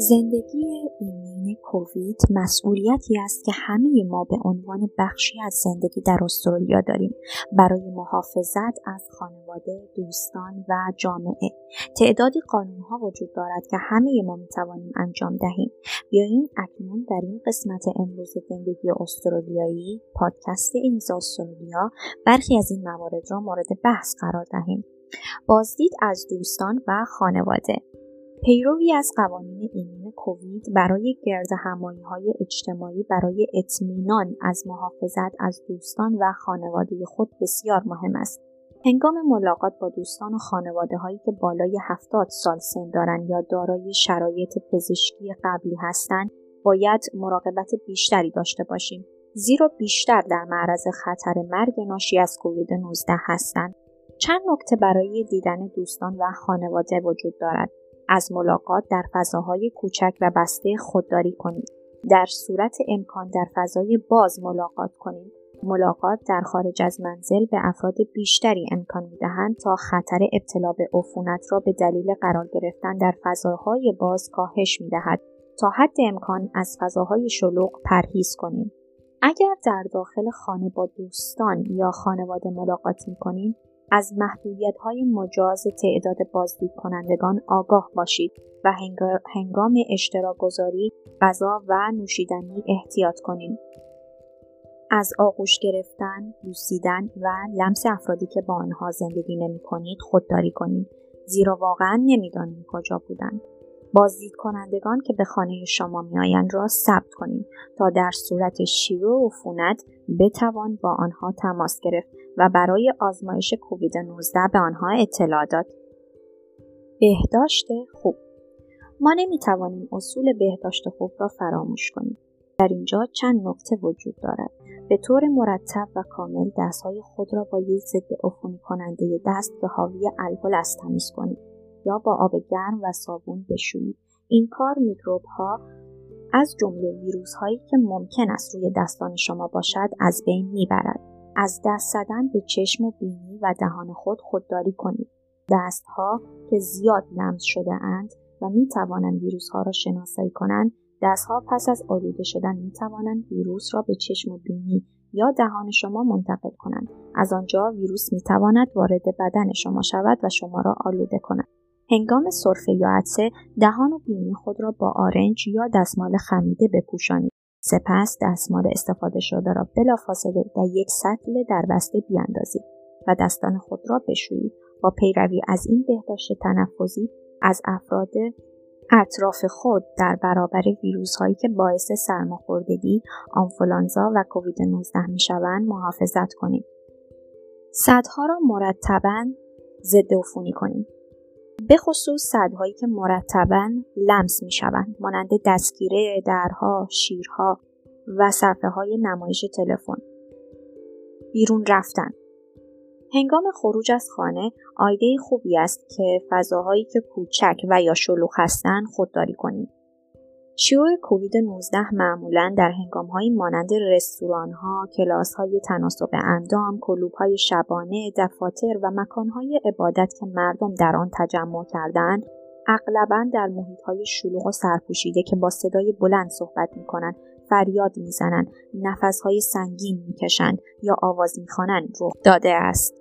زندگی ایمن کووید مسئولیتی است که همه ما به عنوان بخشی از زندگی در استرالیا داریم برای محافظت از خانواده، دوستان و جامعه. تعدادی قانون‌ها وجود دارد که همه ما می‌توانیم انجام دهیم. بیایید اکنون در این قسمت امروز زندگی استرالیایی پادکست ایمز استرالیا برخی از این موارد را مورد بحث قرار دهیم. بازدید از دوستان و خانواده. پیروی از قوانین ایمن کووید برای گردهمایی‌های اجتماعی برای اطمینان از محافظت از دوستان و خانواده خود بسیار مهم است. هنگام ملاقات با دوستان و خانواده‌هایی که بالای 70 سال سن دارند یا دارای شرایط پزشکی قبلی هستند، باید مراقبت بیشتری داشته باشیم، زیرا بیشتر در معرض خطر مرگ ناشی از کووید 19 هستند. چند نکته برای دیدن دوستان و خانواده وجود دارد. از ملاقات در فضاهای کوچک و بسته خودداری کنید. در صورت امکان در فضای باز ملاقات کنید. ملاقات در خارج از منزل به افراد بیشتری امکان می‌دهند تا خطر ابتلا به عفونت را به دلیل قرار گرفتن در فضاهای باز کاهش می‌دهد. تا حد امکان از فضاهای شلوغ پرهیز کنید. اگر در داخل خانه با دوستان یا خانواده ملاقات می‌کنید، از محدودیت‌های مجاز تعداد بازدید کنندگان آگاه باشید و هنگام اشتراک گذاری غذا و نوشیدنی احتیاط کنید. از آغوش گرفتن، بوسیدن و لمس افرادی که با آنها زندگی نمی‌کنید خودداری کنید، زیرا واقعاً نمی‌دانید کجا بودند. بازدید کنندگان که به خانه شما می‌آیند را ثبت کنید تا در صورت شیوع عفونت بتوان با آنها تماس گرفت و برای آزمایش کووید 19 به آنها اطلاع داد. بهداشت خوب. ما نمی‌توانیم اصول بهداشت خوب را فراموش کنیم. در اینجا چند نکته وجود دارد. به طور مرتب و کامل دست‌های خود را با یک ضد عفونی کننده دست که حاوی الکل تمیز کنید یا با آب گرم و صابون بشویید. این کار میکروب‌ها از جمله ویروس‌هایی که ممکن است روی دستان شما باشد از بین میبرد. از دست زدن به چشم و بینی و دهان خود خودداری کنید. دست‌ها که زیاد لمس شده اند و می‌توانند ویروس‌ها را شناسایی کنند، دست‌ها پس از آلوده شدن می‌توانند ویروس را به چشم و بینی یا دهان شما منتقل کنند. از آنجا ویروس می‌تواند وارد بدن شما شود و شما را آلوده کند. هنگام سرفه یا عطسه دهان و بینی خود را با آرنج یا دستمال خمیده بپوشانید. سپس دستمال استفاده شده را بلافاصله در یک سطل دربسته بیاندازید و دستان خود را بشویید. با پیروی از این بهداشت تنفسی از افراد اطراف خود در برابر ویروس‌هایی که باعث سرماخوردگی، آنفولانزا و کووید 19 می‌شوند محافظت کنید. سدها را مرتباً ضد عفونی کنید. به خصوص سدهایی که مرتباً لمس می‌شوند، مانند دستگیره درها، شیرها و صفحه‌های نمایش تلفن. بیرون رفتن. هنگام خروج از خانه ایده خوبی است که فضاهایی که کوچک و یا شلوغ هستند خودداری کنید. شیوع کووید 19 معمولاً در هنگام‌هایی مانند رستوران‌ها، کلاس‌های تناسب اندام، کلوب‌های شبانه، دفاتر و مکان‌های عبادت که مردم در آن تجمع کردند، اغلباً در محیط‌های شلوغ و سرپوشیده که با صدای بلند صحبت می‌کنند، فریاد می‌زنند، نفس‌های سنگین می‌کشند یا آواز می‌خوانند رخ داده است.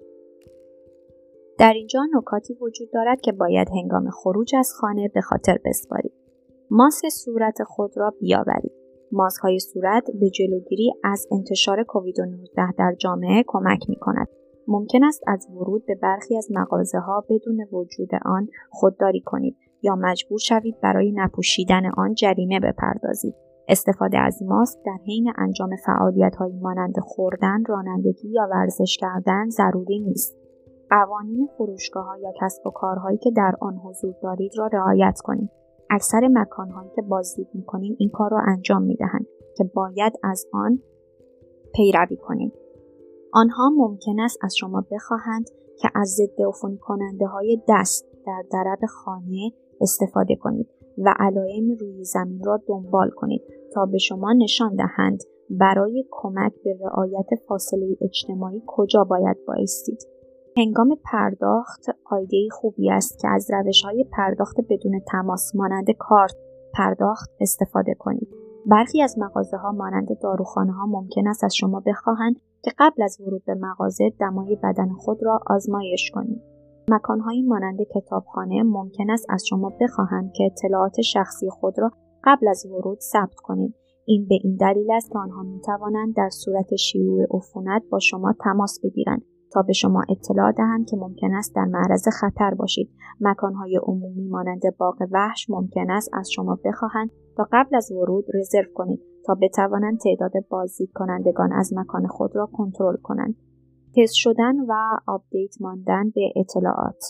در اینجا نکاتی وجود دارد که باید هنگام خروج از خانه به خاطر بسپارید. ماسک صورت خود را بیاورید. ماسک‌های صورت به جلوگیری از انتشار کووید 19 در جامعه کمک می‌کند. ممکن است از ورود به برخی از مغازه‌ها بدون وجود آن خودداری کنید یا مجبور شوید برای نپوشیدن آن جریمه بپردازید. استفاده از ماسک در حین انجام فعالیت‌هایی مانند خوردن، رانندگی یا ورزش کردن ضروری نیست. قوانین فروشگاه‌ها یا کسب و کارهایی که در آن حضور دارید را رعایت کنید. اکثر مکان‌هایی که بازدید می‌کنید این کار را انجام می‌دهند که باید از آن پیروی کنید. آنها ممکن است از شما بخواهند که از ضد عفونی کننده‌های دست در درب خانه استفاده کنید و علائم روی زمین را دنبال کنید تا به شما نشان دهند برای کمک به رعایت فاصله اجتماعی کجا باید بایستید. هنگام پرداخت ایده خوبی است که از روش‌های پرداخت بدون تماس مانند کارت پرداخت استفاده کنید. برخی از مغازه‌ها مانند داروخانه‌ها ممکن است از شما بخواهند که قبل از ورود به مغازه دمای بدن خود را آزمایش کنید. مکان‌هایی مانند کتابخانه ممکن است از شما بخواهند که اطلاعات شخصی خود را قبل از ورود ثبت کنید. این به این دلیل است که آنها می‌توانند در صورت شیوع عفونت با شما تماس بگیرند تا به شما اطلاع دهند که ممکن است در معرض خطر باشید. مکان‌های عمومی مانند باغ وحش ممکن است از شما بخواهند تا قبل از ورود رزرو کنید تا بتوانند تعداد بازدید کنندگان از مکان خود را کنترل کنند. تست شدن و آپدیت ماندن به اطلاعات.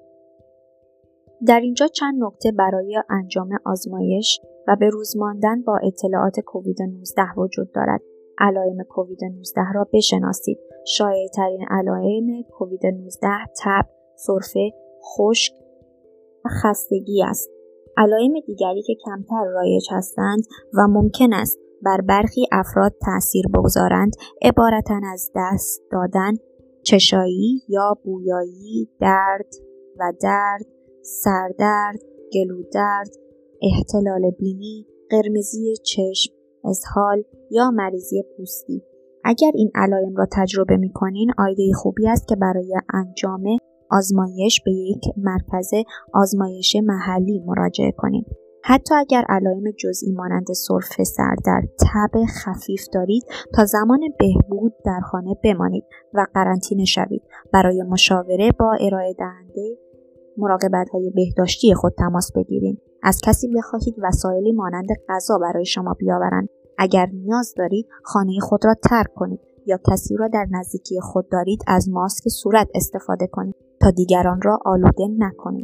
در اینجا چند نکته برای انجام آزمایش و به روز ماندن با اطلاعات کووید 19 وجود دارد. علائم کووید 19 را بشناسید. شایع‌ترین علائم کووید 19 تب، سرفه، خشک و خستگی است. علائم دیگری که کمتر رایج هستند و ممکن است بر برخی افراد تأثیر بگذارند عبارتند از دست دادن، چشایی یا بویایی، درد، سردرد، گلودرد، اختلال بینی، قرمزی چشم، اسهال یا مریضی پوستی. اگر این علائم را تجربه می‌کنین، ایده خوبی است که برای انجام آزمایش به یک مرکز آزمایش محلی مراجعه کنید. حتی اگر علائم جزئی مانند سرفه، سردرد، تب خفیف دارید، تا زمان بهبود در خانه بمانید و قرنطینه شوید. برای مشاوره با ارائه دهنده مراقبت‌های بهداشتی خود تماس بگیرید. از کسی بخواهید وسایلی مانند غذا برای شما بیاورند. اگر نیاز دارید خانه خود را ترک کنید یا کسی را در نزدیکی خود دارید از ماسک صورت استفاده کنید تا دیگران را آلوده نکنید.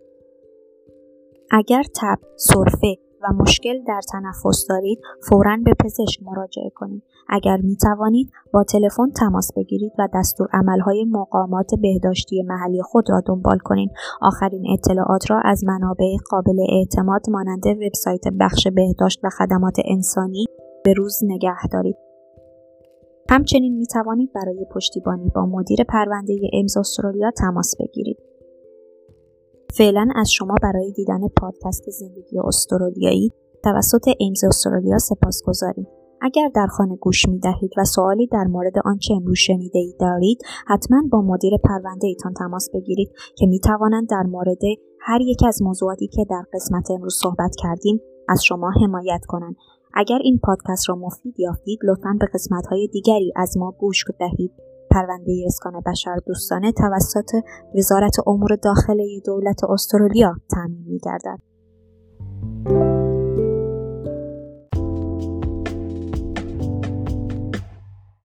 اگر تب، سرفه و مشکل در تنفس دارید فوراً به پزشک مراجعه کنید. اگر می توانید با تلفن تماس بگیرید و دستورالعمل‌های مقامات بهداشتی محلی خود را دنبال کنید. آخرین اطلاعات را از منابع قابل اعتماد مانند وبسایت بخش بهداشت و خدمات انسانی به روز نگه دارید. همچنین می توانید برای پشتیبانی با مدیر پرونده ایمز استرالیا تماس بگیرید. فعلا از شما برای دیدن پادکست زندگی استرالیایی توسط ایمز استرالیا سپاسگزاریم. اگر در خانه گوش می دهید و سوالی در مورد آنچه امروز شنیده اید دارید، حتما با مدیر پرونده ایتان تماس بگیرید که می توانند در مورد هر یک از موضوعاتی که در قسمت امروز صحبت کردیم از شما حمایت کنند. اگر این پادکست را مفید یافتید، لطفاً به قسمت‌های دیگری از ما گوش دهید. پرونده اسکان بشردوستانه توسط وزارت امور داخلی دولت استرالیا تامین می‌گردد.